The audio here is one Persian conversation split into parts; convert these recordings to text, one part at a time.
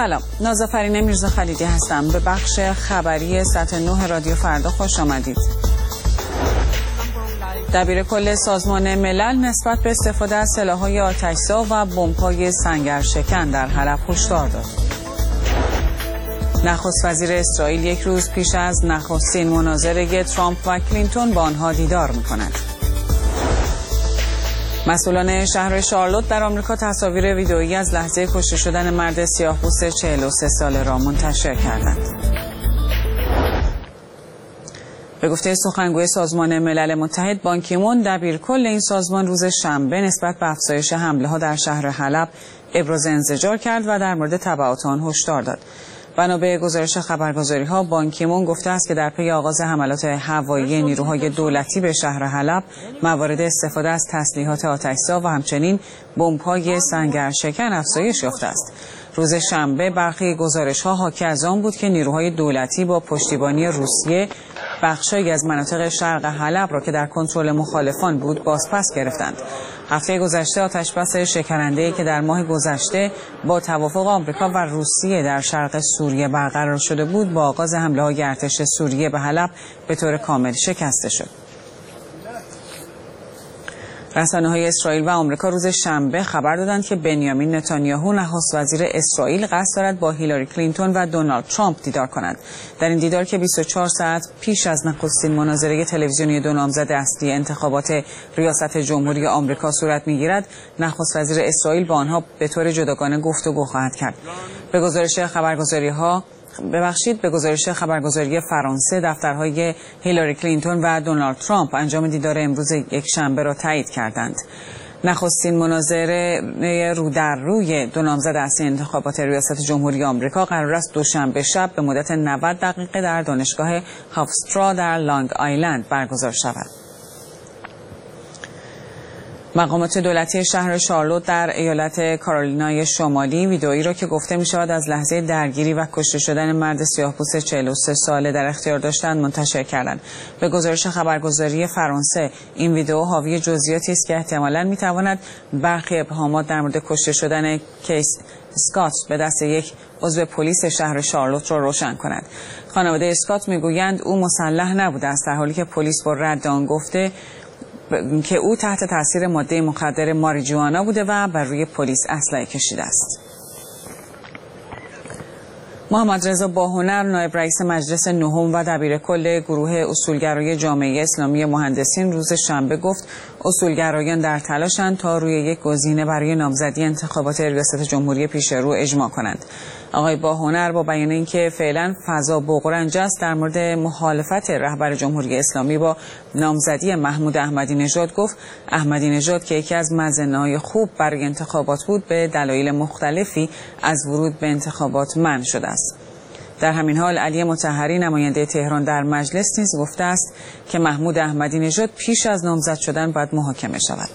سلام، نازافرین میرزا خلیدی هستم. به بخش خبری ساعت 9 رادیو فردا خوش آمدید. دبیر کل سازمان ملل نسبت به استفاده از سلاح‌های آتش‌زا و بمب‌های سنگرشکن در حلب هشدار داد. نخست وزیر اسرائیل یک روز پیش از نخستین مناظره ترامپ و کلینتون با آنها دیدار می‌کند. مسئولان شهر شارلوت در آمریکا تصاویر ویدئویی از لحظه کشته شدن مرد سیاه‌پوست 43 ساله را منتشر کردند. به گفته سخنگوی سازمان ملل متحد بان کی مون، دبیرکل این سازمان روز شنبه نسبت به افزایش حمله‌ها در شهر حلب ابراز انزجار کرد و در مورد تبعات آن هشدار داد. بنا به گزارش خبرگزاری‌ها، بان کی مون گفته است که در پی آغاز حملات هوایی نیروهای دولتی به شهر حلب، موارد استفاده از تسلیحات آتش‌زا و همچنین بمب‌های سنگرشکن افزایش یافته است. روز شنبه برخی گزارش‌ها حاکی از آن بود که نیروهای دولتی با پشتیبانی روسیه بخشی از مناطق شرق حلب را که در کنترل مخالفان بود بازپس گرفتند. هفته گذشته آتشبس شکننده‌ای که در ماه گذشته با توافق آمریکا و روسیه در شرق سوریه برقرار شده بود، با آغاز حمله‌های ارتش سوریه به حلب به طور کامل شکسته شد. رسانه‌های اسرائیل و آمریکا روز شنبه خبر دادند که بنیامین نتانیاهو نخست وزیر اسرائیل قصد دارد با هیلاری کلینتون و دونالد ترامپ دیدار کند. در این دیدار که 24 ساعت پیش از نخستین مناظره تلویزیونی دو نامزد اصلی انتخابات ریاست جمهوری آمریکا صورت می‌گیرد، نخست وزیر اسرائیل با آنها به طور جداگانه گفتگو خواهد کرد. به گزارش خبرگزاری فرانسه، دفترهای هیلاری کلینتون و دونالد ترامپ انجام دیدار امروز یک شنبه را تایید کردند. نخستین مناظره رو در روی دو نامزد اصلی انتخابات ریاست جمهوری آمریکا قرار است دوشنبه شب به مدت 90 دقیقه در دانشگاه هافسترا در لانگ آیلند برگزار شود. مقامات دولتی شهر شارلوت در ایالت کارولینای شمالی ویدئویی را که گفته می شود از لحظه درگیری و کشته شدن مرد سیاه‌پوست 43 ساله در اختیار داشتند منتشر کردند. به گزارش خبرگزاری فرانسه، این ویدئو حاوی جزئیاتی است که احتمالاً می تواند برخی ابهامات در مورد کشته شدن کیس اسکات به دست یک عضو پلیس شهر شارلوت را روشن کند. خانواده اسکات میگویند او مسلح نبوده است، در حالی که پلیس با رد آن گفته که او تحت تاثیر ماده مخدر ماریجوانا بوده و بر روی پلیس اسلحه کشیده است. محمد رضا باهنر، نایب رئیس مجلس نهم و دبیر کل گروه اصولگرای جامعه اسلامی مهندسین، روز شنبه گفت اصولگرایان در تلاشند تا روی یک گزینه برای نامزدی انتخابات ریاست جمهوری پیش رو اجماع کنند. آقای باهنر با بیان اینکه فعلا فضا بغرنج است در مورد مخالفت رهبر جمهوری اسلامی با نامزدی محمود احمدی نژاد گفت احمدی نژاد که یکی از مزنه‌های خوب برای انتخابات بود، به دلایل مختلفی از ورود به انتخابات منع شده است. در همین حال علی مطهری، نماینده تهران در مجلس، نیز گفته است که محمود احمدی نژاد پیش از نامزد شدن باید محاکمه شود.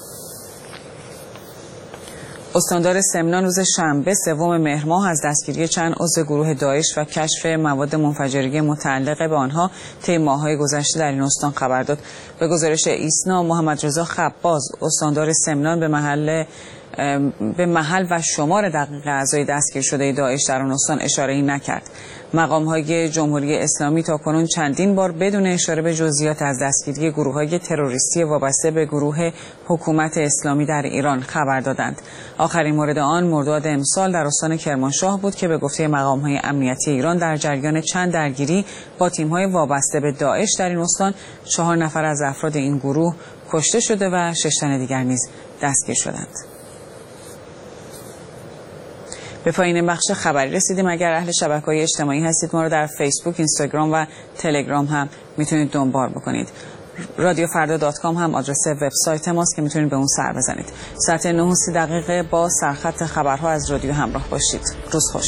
استاندار سمنان روز شنبه 3 مهر ماه از دستگیری چند عضو گروه داعش و کشف مواد منفجره متعلق به آنها طی ماه‌های گذشته در این استان خبر داد. به گزارش ایسنا، محمد رضا خباز، استاندار سمنان، به محل و شمار دقیق اعضای دستگیر شده داعش در آن استان اشاره‌ای نکرد. مقام‌های جمهوری اسلامی تاکنون چندین بار بدون اشاره به جزئیات از دستگیری گروه‌های تروریستی وابسته به گروه حکومت اسلامی در ایران خبر دادند. آخرین مورد آن مرداد امسال در استان کرمانشاه بود که به گفته مقام‌های امنیتی ایران در جریان چند درگیری با تیم‌های وابسته به داعش در این استان 4 نفر از افراد این گروه کشته شده و 6 تن دیگر نیز دستگیر شدند. به پایین بخش خبری رسیدیم. اگر اهل شبکه‌های اجتماعی هستید، ما رو در فیسبوک، اینستاگرام و تلگرام هم میتونید دنبال بکنید. radiofarda.com هم آدرس وبسایت ماست که میتونید به اون سر بزنید. ساعت 9:30 با سرخط خبرها از رادیو همراه باشید. روز خوش.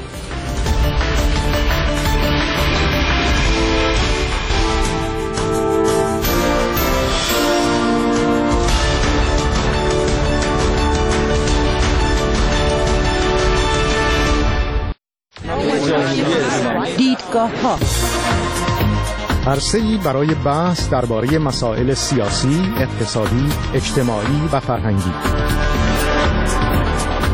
دیدگاه‌ها عرصه‌ای برای بحث درباره مسائل سیاسی، اقتصادی، اجتماعی و فرهنگی.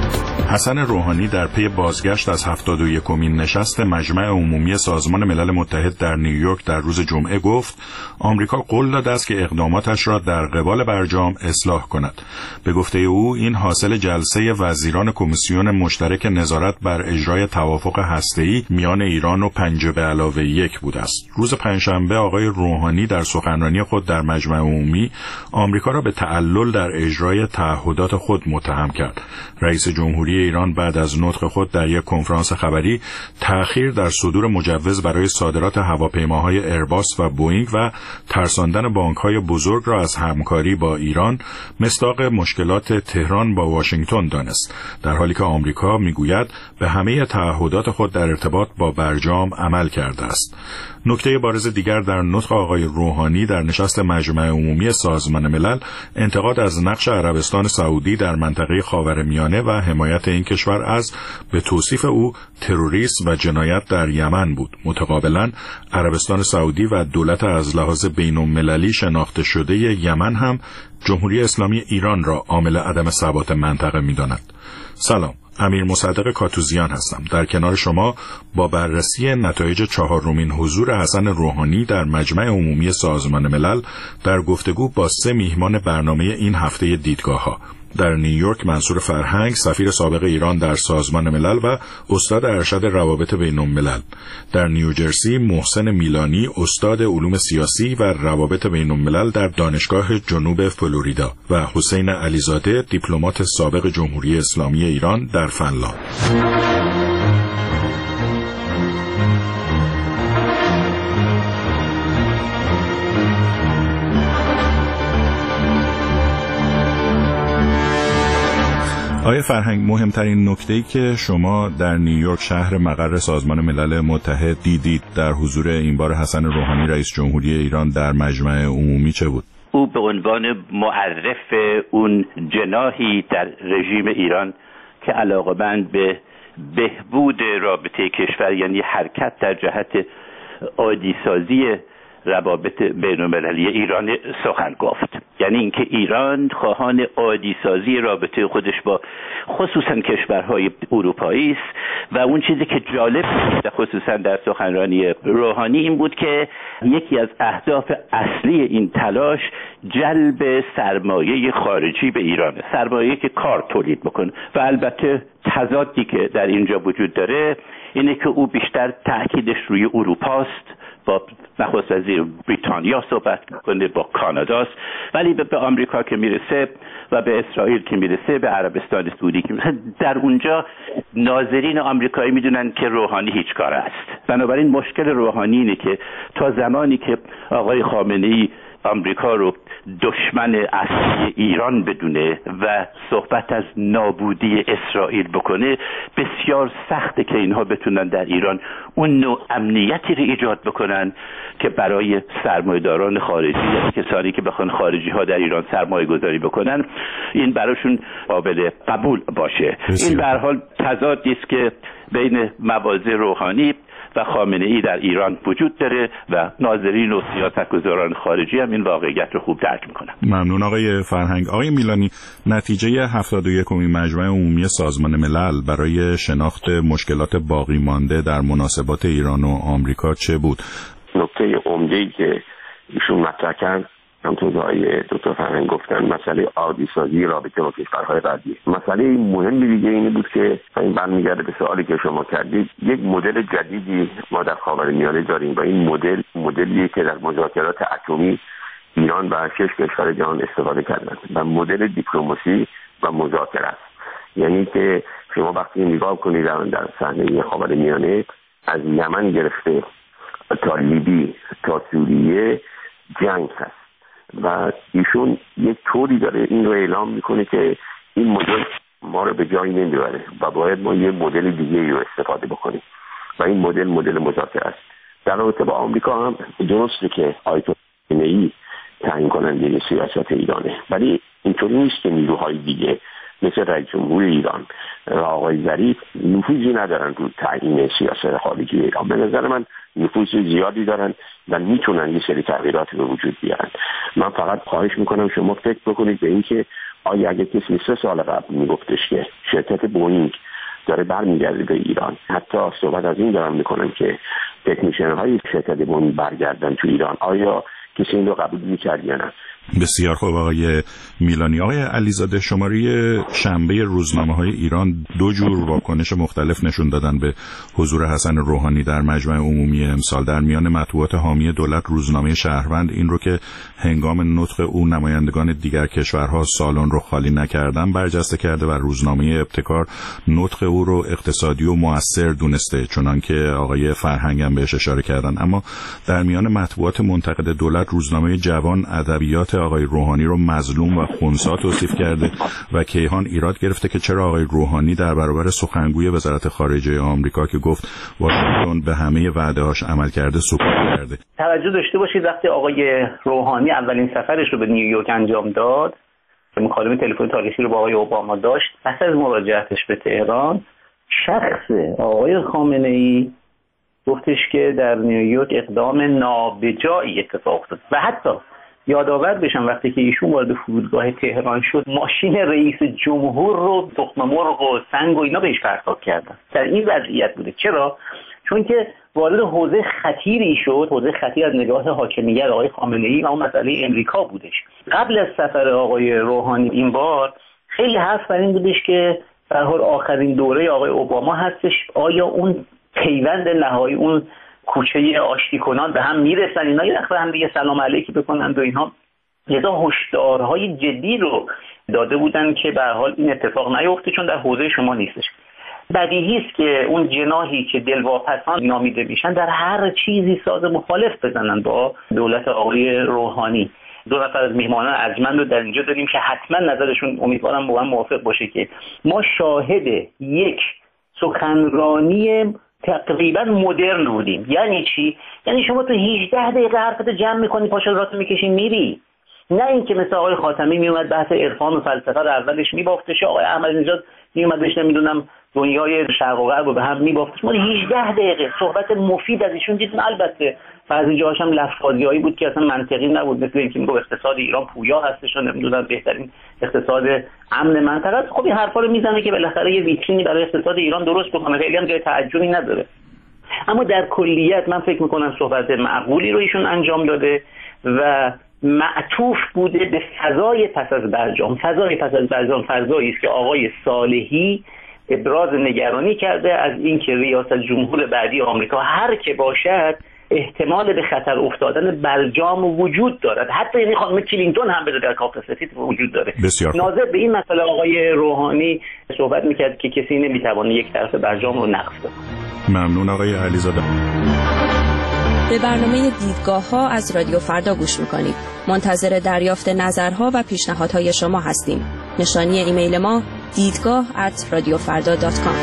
حسن روحانی در پی بازگشت از 71مین نشست مجمع عمومی سازمان ملل متحد در نیویورک در روز جمعه گفت آمریکا قول داده است که اقداماتش را در قبال برجام اصلاح کند. به گفته او این حاصل جلسه وزیران کمیسیون مشترک نظارت بر اجرای توافق هسته‌ای میان ایران و 5+1 بوده است. روز پنجشنبه آقای روحانی در سخنرانی خود در مجمع عمومی آمریکا را به تعلل در اجرای تعهدات خود متهم کرد. رئیس جمهوری ایران بعد از نطق خود در یک کنفرانس خبری تأخیر در صدور مجوز برای صادرات هواپیماهای ایرباس و بوئینگ و ترساندن بانک‌های بزرگ را از همکاری با ایران مصداق مشکلات تهران با واشنگتن دانست، در حالی که آمریکا میگوید به همه تعهدات خود در ارتباط با برجام عمل کرده است. نکته بارز دیگر در نطق آقای روحانی در نشست مجمع عمومی سازمان ملل انتقاد از نقش عربستان سعودی در منطقه خاورمیانه و حمایت این کشور از به توصیف او تروریسم و جنایت در یمن بود. متقابلا عربستان سعودی و دولت از لحاظ بین‌المللی شناخته شده یمن هم جمهوری اسلامی ایران را عامل عدم ثبات منطقه می‌داند. سلام، امیر مصدق کاتوزیان هستم. در کنار شما با بررسی نتایج 4مین حضور حسن روحانی در مجمع عمومی سازمان ملل در گفتگو با 3 میهمان برنامه این هفته دیدگاه‌ها. در نیویورک منصور فرهنگ، سفیر سابق ایران در سازمان ملل و استاد ارشد روابط بین‌الملل. در نیوجرسی محسن میلانی، استاد علوم سیاسی و روابط بین‌الملل در دانشگاه جنوب فلوریدا و حسین علیزاده، دیپلمات سابق جمهوری اسلامی ایران در فنلاند. آقای فرهنگ، مهمترین نکته‌ای که شما در نیویورک شهر مقر سازمان ملل متحد دیدید در حضور این بار حسن روحانی رئیس جمهوری ایران در مجمع عمومی چه بود؟ او به عنوان معرف اون جناحی در رژیم ایران که علاقه‌مند به بهبود رابطه کشور، یعنی حرکت در جهت عادی‌سازی روابط بین‌المللی ایران سخن گفت. یعنی اینکه ایران خواهان عادی‌سازی رابطه خودش با خصوصا کشورهای اروپایی است و اون چیزی که جالب بود خصوصا در سخنرانی روحانی این بود که یکی از اهداف اصلی این تلاش جلب سرمایه خارجی به ایرانه، سرمایه که کار تولید بکنه. و البته تضادی که در اینجا وجود داره اینه که او بیشتر تأکیدش روی اروپاست، با نخست وزیر بریتانیا صحبت میکنه، با کاناداست، ولی به آمریکا که میرسه و به اسرائیل که میرسه، به عربستان سعودی که میرسه، در اونجا ناظرین آمریکایی میدونن که روحانی هیچ کار است. بنابراین مشکل روحانی اینه که تا زمانی که آقای خامنه‌ای آمریکا رو دشمن اصلی ایران بدونه و صحبت از نابودی اسرائیل بکنه، بسیار سخته که اینها بتونن در ایران اون نوع امنیتی رو ایجاد بکنن که برای سرمایه‌داران خارجی یا کسانی که بخوان خارجی ها در ایران سرمایه گذاری بکنن این براشون قابل قبول باشه. این به هر حال تضادی است که بین مواضع روحانی و خامنه‌ای در ایران وجود داره و ناظرین و سیاستگزاران خارجی هم این واقعیت رو خوب درک میکنن. ممنون آقای فرهنگ. آقای میلانی، نتیجه 71مین مجمع عمومی سازمان ملل برای شناخت مشکلات باقی مانده در مناسبات ایران و آمریکا چه بود؟ نکته عمده‌ای که ایشون مطرح کرد همونطور که آقای دکتر فرهنگ گفتن مسئله عادی‌سازی رابطه با کشورهای غربی. مسئله مهمی دیگه اینه بود که این برمیگرده به سوالی که شما کردید، یک مدل جدیدی ما در خاورمیانه داریم و این مدلیه که در مذاکرات اتمی ایران و 6 کشور جهان استفاده کردند و مدل دیپلماسی و مذاکره است. یعنی که شما وقتی نگاه کنید در صحنه خاورمیانه از یمن گرفته تا لیبی تا سوریه جنگ هست و ایشون یک طوری داره این رو اعلام میکنه که این مدل ما رو به جایی نمیبره و باید ما یه مدل دیگه رو استفاده بکنیم و این مدل مذاکره است. در رابطه با آمریکا هم درسته که آیت خامنه‌ای تعیین کننده سیاست ایرانه، ولی اینطوری نیست که نیروهای دیگه مثل رئیس جمهور ایران و آقای ظریف نفوذی ندارن رو تعیین سیاست خارجی ایران. به نظر من نفوذ زیادی دارن و میتونن یه سری تغییرات به وجود بیارن. من فقط خواهش میکنم شما فکر بکنید به این که آیا اگه کسی 3 سال قبل میگفتش که شرکت بوئینگ داره برمیگرده به ایران، حتی صحبت از این دارم میکنن که تکنیشن های شرکت بوئینگ برگردن تو ایران، آیا کسی این رو قبول میکرد یا نه؟ بسیار خوب آقای میلانی. آقای علیزاده، شماره شنبه روزنامه‌های ایران 2 جور واکنش مختلف نشون دادن به حضور حسن روحانی در مجمع عمومی امسال. در میان مطبوعات حامی دولت روزنامه شهروند این رو که هنگام نطق او نمایندگان دیگر کشورها سالن رو خالی نکردن برجسته کرده و روزنامه ابتکار نطق او رو اقتصادی و مؤثر دونسته، چنان که آقای فرهنگ هم بهش اشاره کردن. اما در میان مطبوعات منتقد دولت روزنامه جوان ادبیات آقای روحانی رو مظلوم و خنثی توصیف کرده و کیهان ایراد گرفته که چرا آقای روحانی در برابر سخنگوی وزارت خارجه آمریکا که گفت واشنگتن به همه وعده‌هاش عمل کرده سکوت کرده. توجه داشته باشید وقتی آقای روحانی اولین سفرش رو به نیویورک انجام داد، مکالمه تلفنی تاریخی رو با آقای اوباما داشت، پس از مراجعتش به تهران شخص آقای خامنه‌ای گفتش که در نیویورک اقدام نابجایی اتفاق افتاد و حتی یادآور بشم وقتی که ایشون وارد فرودگاه تهران شد ماشین رئیس جمهور رو تخم مرغ و سنگ و اینا بهش پرتاب کردن. در این وضعیت بوده. چرا؟ چون که وارد حوزه خطیری شد، حوزه خطیر از نگاه حاکمیت آقای خامنه‌ای و اون مسئله امریکا بودش. قبل از سفر آقای روحانی این بار خیلی حرف بر این بودش که به هر حال آخرین دوره آقای اوباما هستش، آیا اون پیوند نهایی، اون کوچه آشتی کنان به هم میرسن، اینا یه وقت هم دیگه سلام علیکی بکنن و اینها. لذا هشدارهای جدی رو داده بودن که به هر حال این اتفاق نیفته چون در حوزه شما نیستش. بدیهی است که اون جناحی که دلواپسان نامیده میشن در هر چیزی ساز مخالف بزنن با دولت آقای روحانی. 2 نفر از میهمانان ارجمند رو در اینجا داریم که حتما نظرشون امیدوارم با من موافق باشه که ما شاهد یک سخنرانی تقریبا مدرن بودیم. یعنی چی؟ یعنی شما تو 18 دقیقه حرفت جمع میکنی، پاشو راتو میکشی میری. نه اینکه مثل آقای خاتمی میومد بحث عرفان و فلسفه رو اولش میبافتش، آقای احمدی‌نژاد میومد بهش نمیدونم دنیای شرق و غرب رو به هم میبافتش. ما 18 دقیقه صحبت مفید از ایشون دیدیم. البته بعضی جاهاش هم لفظ‌بازیایی بود که اصلا منطقی نبود، مثل اینکه میگه اقتصاد ایران پویا هستش و نمیدونم بهترین اقتصاد امن منطقه است. خب این حرفا رو میزنه که بالاخره یه ویترینی برای اقتصاد ایران درست بکنه، خیلی هم جای تعجبی نداره. اما در کلیت من فکر میکنم صحبت معقولی رو ایشون انجام داده و معطوف بوده به فضای پس از برجام. فضای پس از برجام فضایی است که آقای صالحی ابراز نگرانی کرده از اینکه ریاست جمهور بعدی آمریکا هر که باشد احتمال به خطر افتادن برجام وجود دارد. حتی یعنی خانم کلینتون هم در کاخ سفید وجود داره. ناظر به این مسئله آقای روحانی صحبت میکرد که کسی نمیتونه یک طرف برجام رو نقض کنه. ممنون آقای علیزاده. به برنامه دیدگاه‌ها از رادیو فردا گوش میکنید. منتظر دریافت نظرها و پیشنهادهای شما هستیم. نشانی ایمیل ما دیدگاه@radiofarda.com.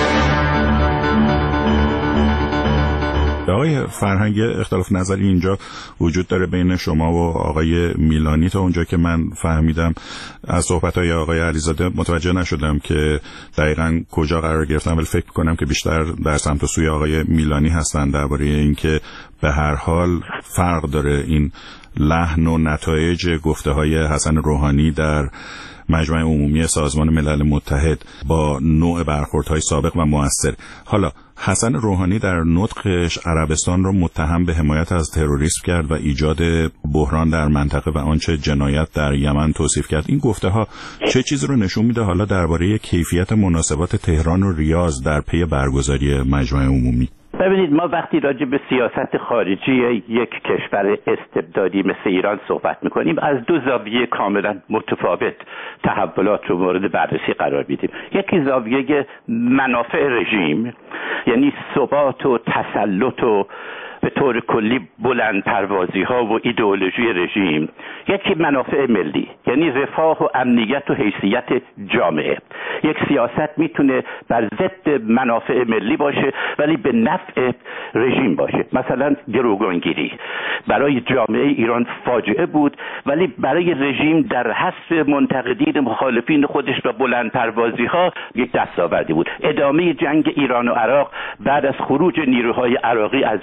آقای فرهنگ، اختلاف نظری اینجا وجود داره بین شما و آقای میلانی. تا اونجا که من فهمیدم از صحبت‌های آقای علیزاده متوجه نشدم که دقیقاً کجا قرار گرفتن، ولی فکر کنم که بیشتر در سمت و سوی آقای میلانی هستن درباره اینکه به هر حال فرق داره این لحن و نتایج گفته‌های حسن روحانی در مجمع عمومی سازمان ملل متحد با نوع برخوردهای سابق و مؤثر. حالا حسن روحانی در نطقش عربستان را متهم به حمایت از تروریسم کرد و ایجاد بحران در منطقه و آنچه جنایت در یمن توصیف کرد. این گفته‌ها چه چیزی رو نشون میده حالا درباره کیفیت مناسبات تهران و ریاض در پی برگزاری مجمع عمومی؟ ببینید، ما وقتی راجع به سیاست خارجی یک کشور استبدادی مثل ایران صحبت میکنیم از 2 زاویه کاملا متفاوت تحولات رو مورد بررسی قرار میدیم. یکی زاویه منافع رژیم، یعنی ثبات و تسلط و به طور کلی بلند پروازی ها و ایدئولوژی رژیم. یکی منافع ملی، یعنی رفاه و امنیت و حیثیت جامعه. یک سیاست میتونه بر ضد منافع ملی باشه ولی به نفع رژیم باشه. مثلا گروگانگیری برای جامعه ایران فاجعه بود ولی برای رژیم در حذف منتقدین مخالفین خودش و بلند پروازی ها یک دستاوردی بود. ادامه جنگ ایران و عراق بعد از خروج نیروهای عراقی از ایران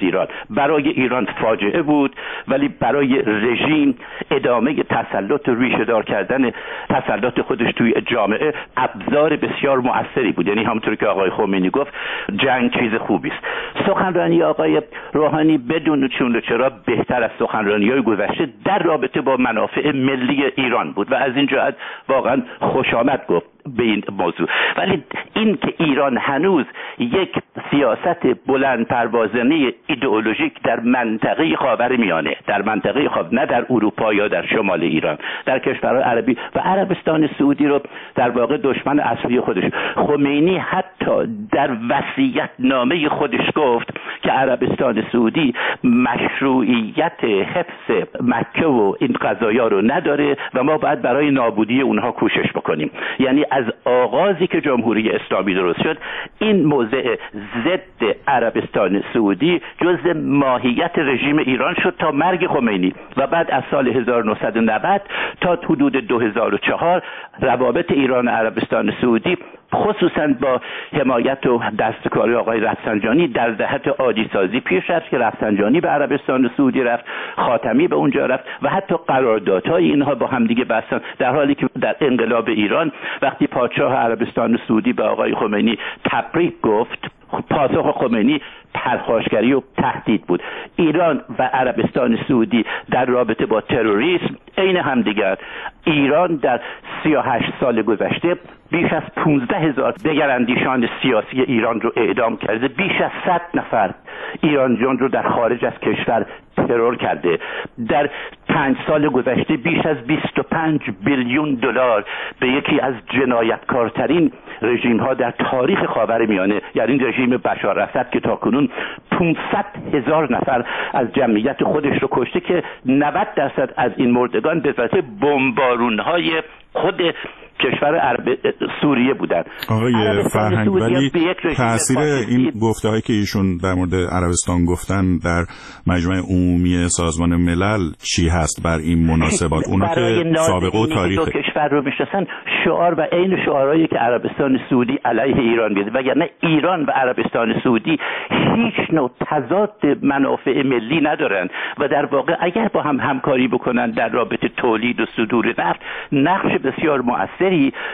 برای ایران فاجعه بود، ولی برای رژیم ادامه تسلط و ریشه‌دار کردن تسلط خودش توی جامعه ابزار بسیار مؤثری بود. یعنی همونطور که آقای خمینی گفت جنگ چیز خوبی است. سخنرانی آقای روحانی بدون چون و چرا بهتر از سخنرانی‌های گذشته در رابطه با منافع ملی ایران بود و از این جهت واقعا خوش آمد گفت به این موضوع. ولی این که ایران هنوز یک سیاست بلند پروازانه ایدئولوژیک در منطقه خاورمیانه، در منطقه نه در اروپا یا در شمال ایران، در کشورهای عربی و عربستان سعودی رو در واقع دشمن اصلی خودش. خمینی حتی در وصیت نامه خودش گفت که عربستان سعودی مشروعیت حفظ مکه و این قضایا رو نداره و ما باید برای نابودی اونها کوشش بکنیم. یعنی از آغازی که جمهوری اسلامی درست شد این موضع ضد عربستان سعودی جزء ماهیت رژیم ایران شد تا مرگ خمینی و بعد از سال 1990 تا حدود 2004 روابط ایران و عربستان سعودی خصوصا با حمایت و دستکاری آقای رفسنجانی در جهت عادی سازی پیش رفت که رفسنجانی به عربستان سعودی رفت، خاتمی به اونجا رفت و حتی قراردادهای اینها با همدیگه بستن، در حالی که در انقلاب ایران وقتی پادشاه عربستان سعودی به آقای خمینی تبریک گفت، پاسخ خمینی پرخاشگری و تهدید بود. ایران و عربستان سعودی در رابطه با تروریسم عین همدیگر. ایران در 38 سال گذشته بیش از 15,000 دگراندیشان سیاسی ایران رو اعدام کرده، بیش از 100 نفر ایرانیان رو در خارج از کشور ترور کرده. در 5 سال گذشته بیش از 25 بیلیون دلار به یکی از جنایتکارترین رژیم ها در تاریخ خاورمیانه، یعنی رژیم بشار اسد که تاکنون 500,000 نفر از جمعیت خودش رو کشته که 90% از این مردگان به واسطه بمبارون‌های خود کشور عرب سوریه بودن. آقای فرهنگ، ولی تأثیر این گفته‌هایی که ایشون در مورد عربستان گفتن در مجمع عمومی سازمان ملل چی هست بر این مناسبات؟ اونا که سابقه و تاریخ کشور رو میشناسن شعار و عین شعارهایی که عربستان سعودی علیه ایران میده، وگرنه ایران و عربستان سعودی هیچ نوع تضاد منافع ملی ندارن و در واقع اگر با هم همکاری بکنن در رابطه تولید و صدور نفت نقش بسیار مؤثر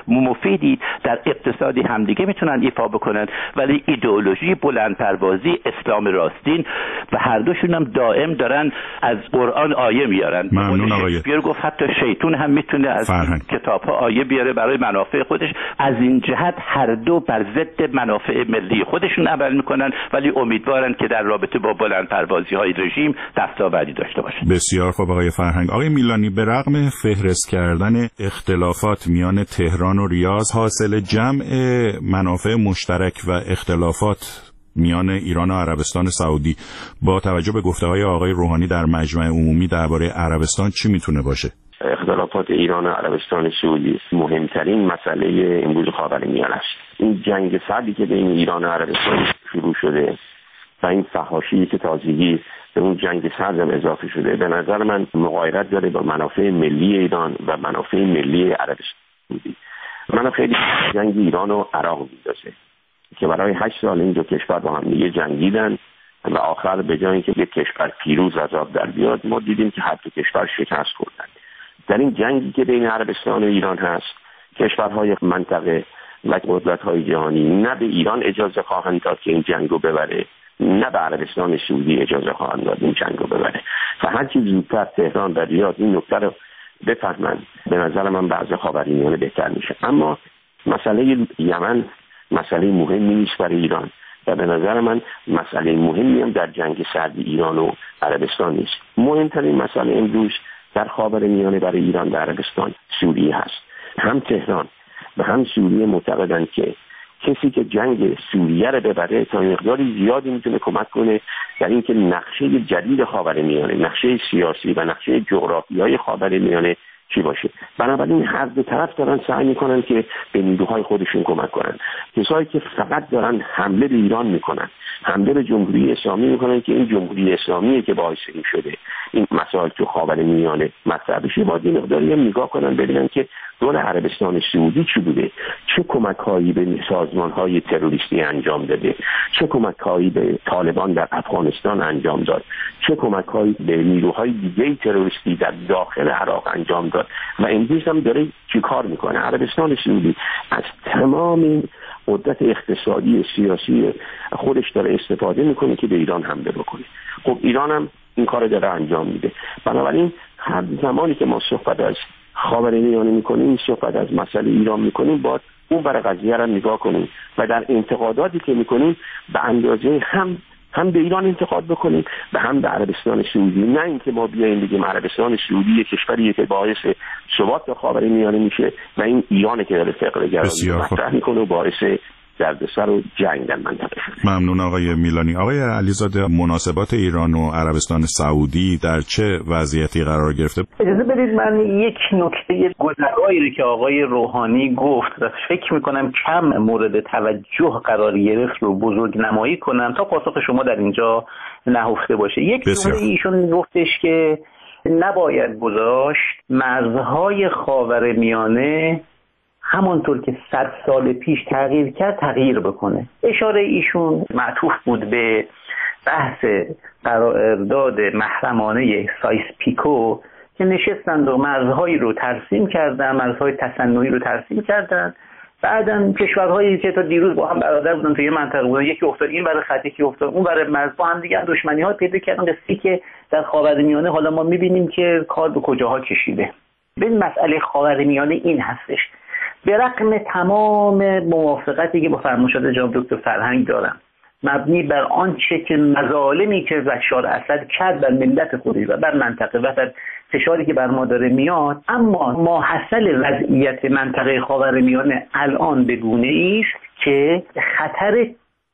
مفیدی در اقتصادی همدیگه میتونن ایفا بکنن. ولی ایدئولوژی بلند پروازی، اسلام راستین و هر دوشون هم دائم دارن از قرآن آیه میارن. ممنون آقای. شکسپیر گفت حتی شیطون هم میتونه از کتاب‌ها آیه بیاره برای منافع خودش. از این جهت هر دو بر ضد منافع ملی خودشون عمل میکنن، ولی امیدوارن که در رابطه با بلند پروازی های رژیم دستاوردی داشته باشن. بسیار خوب آقای فرهنگ. آقای میلانی، به رغم فهرست کردن اختلافات میان تهران و ریاض، حاصل جمع منافع مشترک و اختلافات میان ایران و عربستان سعودی با توجه به گفته‌های آقای روحانی در مجمع عمومی درباره عربستان چی میتونه باشه؟ اختلافات ایران و عربستان سعودی مهمترین مسئله امروز خاورمیانه است. این جنگ سردی که بین ایران و عربستان شروع شده و این فحاشی که تازگی به اون جنگ سرد هم اضافه شده، به نظر من مغایرت داره با منافع ملی ایران و منافع ملی عربستان سعودی. من خیلی جنگ ایران و عراق می‌دازه که برای 8 سال این دو کشور با هم دیگه جنگیدن و آخر به جای اینکه یک کشور پیروز از آب در بیاد، ما دیدیم که هر دو کشور شکست خوردن. در این جنگی که بین عربستان و ایران هست، کشورهای منطقه و قدرت‌های جهانی نه به ایران اجازه خواهند داد که این جنگو ببره، نه به عربستان سعودی اجازه خواهند داد این جنگو ببره. و هر چیز زودتر تهران و ریاض این نکته رو بفهمن، به نظر من بعضی خاورمیانه بهتر میشه. اما مسئله یمن مسئله مهمی نیست برای ایران و به نظر من مسئله مهمی هم در جنگ سرد ایران و عربستان نیست. مهمترین مسئله امروز در خاورمیانه برای ایران و عربستان سوریه هست. هم تهران و هم سوریه معتقدند که کسی که جنگ سوریه رو ببره تا مقداری زیادی میتونه کمک کنه در اینکه نقشه جدید خاورمیانه، نقشه سیاسی و نقشه جغرافیایی خاورمیانه چی باشه. بنابراین هر دو طرف دارن سعی میکنن که به نیروهای خودشون کمک کنن. کسایی که فقط دارن حمله به ایران میکنن، حمله به جمهوری اسلامی میکنن که این جمهوری اسلامیه که باعث این شده این مسائل تو خاورمیانه مطرح بشه، باید این مقداری هم نگاه کنن ببینن که دول عربستان سعودی چی بوده، چه کمک‌هایی به سازمان‌های تروریستی انجام داده، چه کمک‌هایی به طالبان در افغانستان انجام داد، چه کمک‌هایی به نیروهای دیگه تروریستی در داخل عراق انجام داد و امروز هم داره چی کار میکنه. عربستان سعودی از تمام قدرت اقتصادی سیاسی خودش داره استفاده میکنه که به ایران حمله بکنه. خب ایران هم این کار داره انجام میده. بنابراین هر زمانی که ما صحبت از خاورمیانه میکنیم، صحبت از مسئله ایران میکنیم، باید اون برای قضیه را نگاه کنیم و در انتقاداتی که میکنیم به اندازه هم به ایران انتقاد بکنیم و هم به عربستان سعودی. نه اینکه ما بیایم بگیم عربستان سعودی یک کشوریه که باعث ثبات خاورمیانه میشه و این ایرانه که داره فقر گرایی مطرح میکنه و باعث دردسر و جنگ در منطقه شده. ممنون آقای میلانی. آقای علیزاده، مناسبات ایران و عربستان سعودی در چه وضعیتی قرار گرفته؟ اجازه بدید من یک نکته گذرایی رو که آقای روحانی گفت و فکر میکنم کم مورد توجه قرار گرفت رو بزرگ نمایی کنم تا پاسخ شما در اینجا نهفته باشه. یک جمله ایشون گفتش که نباید گذاشت مرزهای خاورمیانه همانطور که 100 سال پیش تغییر کرد تغییر بکنه. اشاره ایشون معطوف بود به بحث قرارداد محرمانه سایس پیکو که نشستند و مرزهایی رو ترسیم کردن، مرزهای تصنعی رو ترسیم کردن. بعداً کشورهایی که تا دیروز با هم برادر بودن توی منطقه بودن، یکی افتاد این برای خط، یکی افتاد اون برای مرز، با هم دیگه دشمنی‌ها پیدا کردن. قصه‌ای که در خاورمیانه حالا ما می‌بینیم که کار به کجاها کشیده. ببین مسئله خاورمیانه این هستش، به رغم تمام موافقتی که با فرمایشات جناب دکتر فرهنگ دارم، مبنی بر آنچه که مظالمی که بشار اسد کرد بر ملت خودش و بر منطقه و بر فشاری که بر ما داره میاد، اما ماحصل وضعیت منطقه خاورمیانه الان به گونه‌ای است که خطر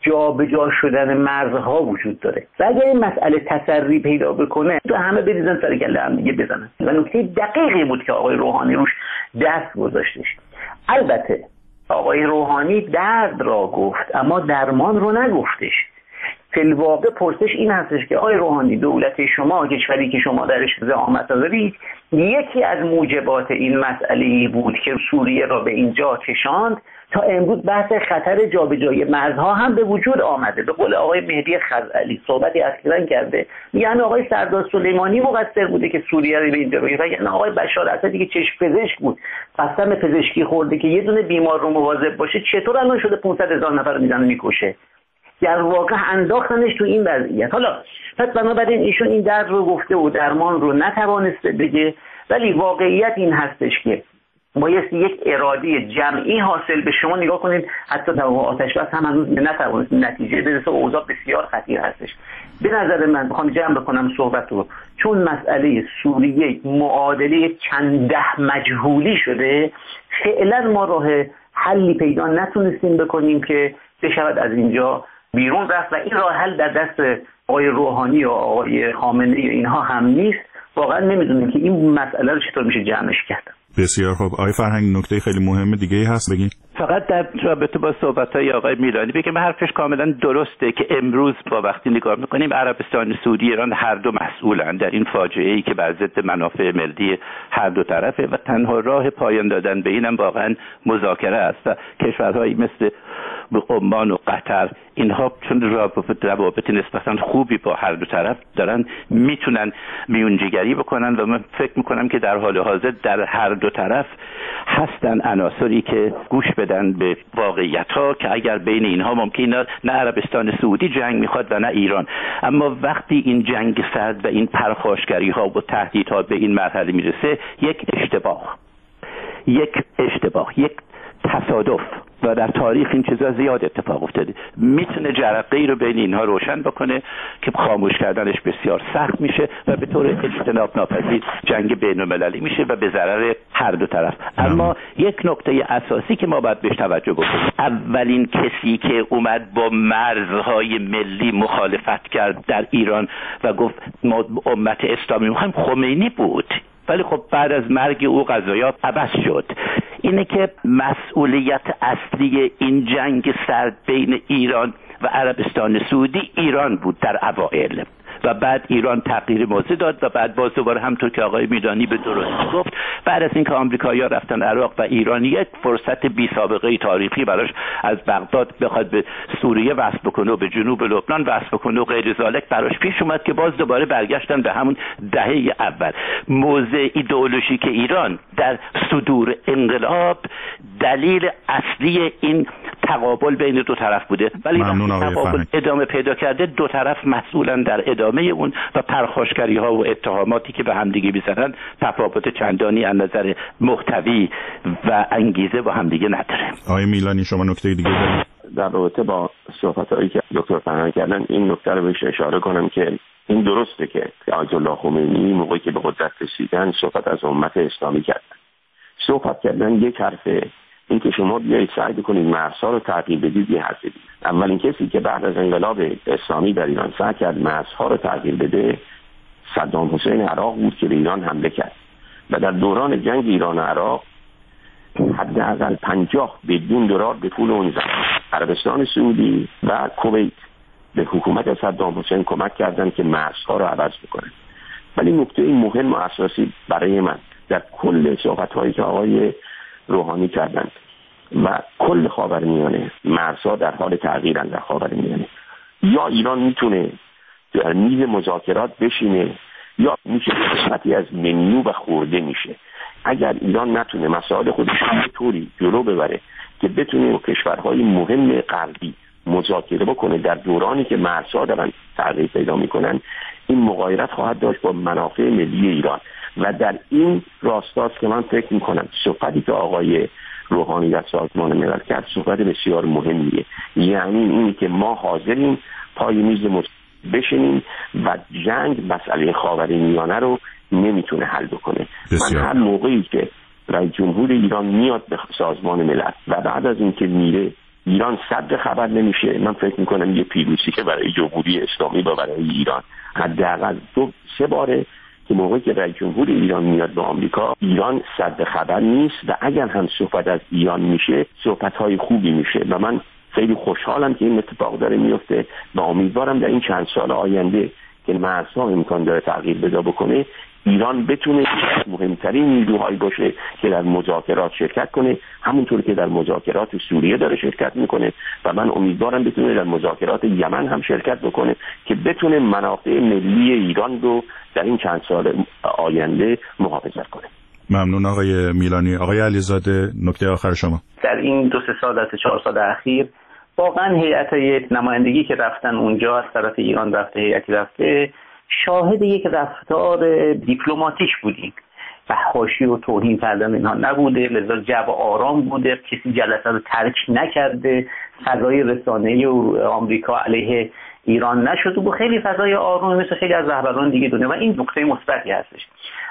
جابجا شدن مرزها وجود داره و اگر این مسئله تسری پیدا بکنه تو همه بریزن سر کله هم دیگه بزنن. و نکته دقیقی بود که آقای روحانی روش دست گذاشتش. البته آقای روحانی درد را گفت اما درمان رو نگفتش. فی الواقع پرسش این هستش که آقای روحانی، دولت شما، کشوری که شما درش زعامت دارید، یکی از موجبات این مسئله بود که سوریه را به اینجا کشاند تا امروز بحث خطر جابجایی مرزها هم به وجود آمده. به قول آقای مهدی خزعلی صحبتی اخیراً کرده، میگن آقای سردار سلیمانی مقصر بوده که سوریه رو به اینجا بگیره، یعنی آقای بشار اسدی که چشم پزشک بود، قسم پزشکی خورده که یه دونه بیمار رو مواظب باشه، چطور الان شده 500,000 نفر رو میزنه میکشه؟ در واقع انداختنش تو این وضعیت. حالا پس بنابراین ایشون این درد رو گفته و درمان رو نتوانسته بگه، ولی واقعیت این هستش که بایستی یک اراده جمعی حاصل به. شما نگاه کنید حتی در آتش بس هم هنوز نتوانست نتیجه برسه و اوضاع بسیار خطیر هستش. به نظر من میخوام جمع بکنم صحبت رو، چون مسئله سوریه معادله چند ده مجهولی شده، فعلا ما راه حلی پیدا نتونستیم بکنیم که بشود از اینجا بیرون رفت و این راه حل در دست آقای روحانی و آقای خامنه‌ای و اینها هم نیست. واقعا نمیدونیم که این مسئله رو چطور میشه جمعش کرد. بسیار خوب. آقای فرهنگ، نکته خیلی مهم دیگه هست بگین؟ فقط در رابطه با صحبت‌های آقای میلانی بگم حرفش کاملا درسته که امروز با وقتی نگاه می‌کنیم عربستان سعودی ایران هر دو مسئولن در این فاجعه‌ای که بر ضد منافع ملی هر دو طرفه و تنها راه پایان دادن به اینم واقعا مذاکره است و کشورهایی مثل عمان و قطر اینها چون روابط نسبتاً خوبی با هر دو طرف دارن میتونن میونجیگری بکنن و من فکر میکنم که در حال حاضر در هر دو طرف هستن عناصری که گوش بدن به واقعیت‌ها که اگر بین اینها ممکنه نه عربستان سعودی جنگ میخواد و نه ایران، اما وقتی این جنگ سرد و این پرخاشگری‌ها و تهدیدها به این مرحله میرسه یک اشتباه یک تصادف و در تاریخ این چیزا زیاد اتفاق افتاده میتونه جرقه‌ای رو بین اینها روشن بکنه که خاموش کردنش بسیار سخت میشه و به طور اجتناب ناپذیر جنگ بین‌المللی میشه و به ضرر هر دو طرف. اما یک نکته اساسی که ما باید بهش توجه بکنیم، اولین کسی که اومد با مرزهای ملی مخالفت کرد در ایران و گفت ما امت اسلامی میخوایم خمینی بود. ولی خب بعد از مرگ او قضایا عوض شد. اینه که مسئولیت اصلی این جنگ سرد بین ایران و عربستان سعودی ایران بود در اوائل و بعد ایران تغییر موضع داد و بعد باز دوباره همطور که آقای میدانی به درستی گفت بعد از اینکه آمریکایی‌ها رفتن عراق و ایران یک فرصت بی سابقه تاریخی براش از بغداد بخواد به سوریه وصل بکنه و به جنوب لبنان وصل بکنه و غیر ذالک براش پیش اومد که باز دوباره برگشتن به همون دهه اول. موضع ایدئولوژیک ایران در صدور انقلاب دلیل اصلی این تقابل بین دو طرف بوده، ولی تقابل ادامه پیدا کرده دو طرف مسئولن در ادامه اون و پرخاشگری ها و اتهاماتی که به همدیگه میزنن تفاوت چندانی از نظر محتوی و انگیزه با همدیگه نداره. آقای میلانی شما نکته دیگه دارید؟ در رابطه با صحبتایی که دکتر فرهنگ کردن این نکته رو بهش اشاره کنم که این درسته که آیت الله خمینی موقعی که به قدرت رسیدن صحبت از امت اسلامی کردن. صحبت کردن یک حرفه، این که شما بیایید سعی کنید مرزها رو تغییر بدید یه حرفه. اولین کسی که بعد از انقلاب اسلامی در ایران سعی کرد مرزها رو تغییر بده صدام حسین عراق بود که به ایران حمله کرد و در دوران جنگ ایران و عراق حداقل 50 بدون دلار به پول اون زمان عربستان سعودی و کویت به حکومت صدام حسین کمک کردن که مرزها رو عوض بکنن. ولی نکته مهم و اساسی برای من در کل صحبت‌هایی که آقای روحانی کردند و کل خاورمیانه مرزها در حال تغییرن در خاورمیانه. یا ایران میتونه در میز مذاکرات بشینه یا میشه قسمتی از منیو و خورده میشه. اگر ایران نتونه مسائل خودش رو طوری جلو ببره که بتونه با کشورهای مهم غربی مذاکره بکنه در دورانی که مرزها دارن تغییر پیدا میکنن، این مغایرت خواهد داشت با منافع ملی ایران و در این راستاست که من فکر میکنم صحبتی که آقای روحانی در سازمان ملل کرد صحبت بسیار مهمیه. یعنی اینی که ما حاضریم پای میز بشینیم و جنگ مسئله خاورمیانه رو نمیتونه حل بکنه. من هر موقعی که رئیس جمهور ایران میاد به سازمان ملل و بعد از اینکه میره ایران صدر خبر نمیشه، من فکر میکنم یه پیروزی که برای جمهوری اسلامی و برای ایران. حداقل 2-3 باره که موقعی که رئیس جمهور ایران میاد به آمریکا ایران صدر خبر نیست و اگر هم صحبت از ایران میشه صحبت‌های خوبی میشه و من خیلی خوشحالم که این اتفاق داره میفته و امیدوارم در این چند سال آینده که مرزها امکان داره تغییر پیدا بکنه ایران بتونه مهمترین نیروهایی باشه که در مذاکرات شرکت کنه، همونطور که در مذاکرات سوریه داره شرکت میکنه و من امیدوارم بتونه در مذاکرات یمن هم شرکت بکنه که بتونه منافع ملی ایران رو در این چند سال آینده محافظت کنه. ممنون آقای میلانی. آقای علیزاده نکته آخر شما. در این 2-3 سال از 4 سال اخیر واقعا هیئت‌های نمایندگی که رفتن اونجا از طرف ایران رفته، هیئتی رفته، شاهد یک رفتار دیپلماتیک بودیم و حاشیه و توهین کردن اینها نبوده، لذا جو آرام بوده، کسی جلسه رو ترک نکرده، فضای رسانه‌ای آمریکا علیه ایران نشده و خیلی فضای آرام مثل خیلی از رهبران دیگه دنیا و این نکته مثبتی هستش.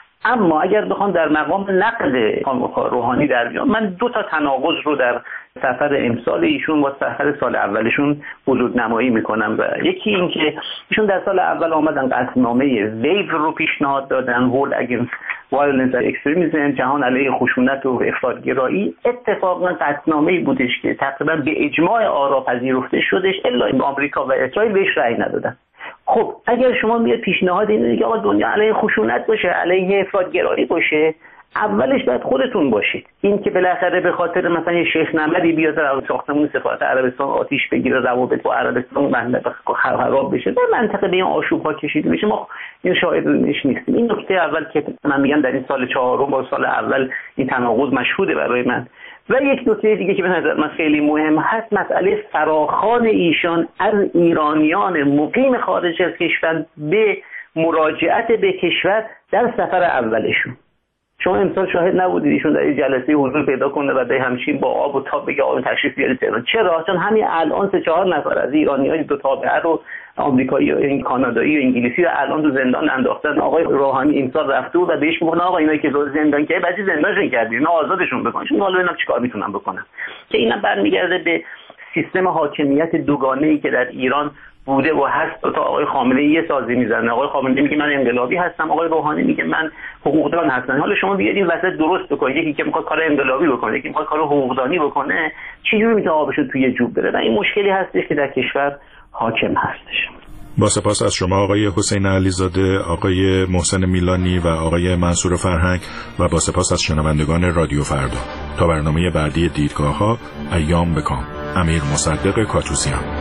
اما اگر بخوام در مقام نقد روحانی در بیام، من 2 تا تناقض رو در سفر امسال ایشون با سفر سال اولشون وجود نمایی میکنم و یکی این که ایشون در سال اول آمدن قطعنامه ویو رو پیشنهاد دادن، World Against Violence and Extremism، جهان علیه خشونت و افراطگرایی. اتفاقا قطعنامه‌ای بودش که تقریبا به اجماع آرا پذیرفته شدش الا آمریکا و اسرائیل بهش رأی ندادن. خب اگر شما میاد پیشنهاد اینه که آقا دنیا علیه خشونت باشه، علیه افراطگرایی باشه، اولش باید خودتون باشید. این که بالاخره به خاطر مثلا یه شیخ نمدی بیاد در ساختمون سفارت عربستان آتیش بگیره، روابط با عربستان خراب بشه، در منطقه به این آشوب‌ها کشیده بشه، ما این شاهدش نیستیم. این نکته اول که من میگم در این سال 4 با سال اول این تناقض مشهوده برای من. و یک نکته دیگه که به نظر من خیلی مهم هست، مسئله فراخوان ایشان از ایرانیان مقیم خارج از کشور به مراجعت به کشور در سفر اولشون. شما امسال شاهد نبودید ایشون در این جلسه حضور پیدا کنه و به همچین با آب و تاب بگه آقا تشریف بیارید تهران. چرا؟ چون همین الان 3-4 نفر از ایرانی‌های 2 تابعه رو، آمریکایی و کانادایی و انگلیسی رو الان تو زندان انداختن. آقای روحانی امسال رفته بود و بهش میگن آقا اینایی که رو زندان کردی بعضی زندانشون کردی، نه آزادشون بکن. چون حالا اینا چیکار میتونن بکنن؟ که اینا برمیگرده به سیستم حاکمیت دوگانه‌ای که در ایران بوده و هست تا آقای خامنه‌ای یه سازی میزنه، آقای خامنه‌ای میگه من انقلابی هستم، آقای روحانی میگه من حقوقدان هستم. حالا شما بیاید این وسط درست بکنید، یکی که میخواد کار انقلابی بکنه، یکی میخواد کار حقوقدانی بکنه، چجوری میتونه آبشو توی جوب بره؟ و این مشکلی هستش که در کشور حاکم هستش. با سپاس از شما آقای حسین علیزاده، آقای محسن میلانی و آقای منصور فرهنگ و با سپاس از شنوندگان رادیو فردا. تا برنامه بعدی دیدگاه‌ها، ایام بکام. امیر مصدق کاتوسیان.